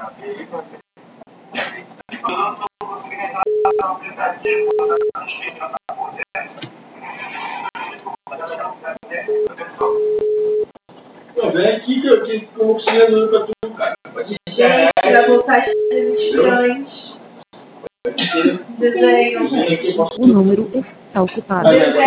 Vem aqui que eu te consigo pra tu, cara. Gente, vai voltar as coisas estranhas. Desenho. O número está ocupado.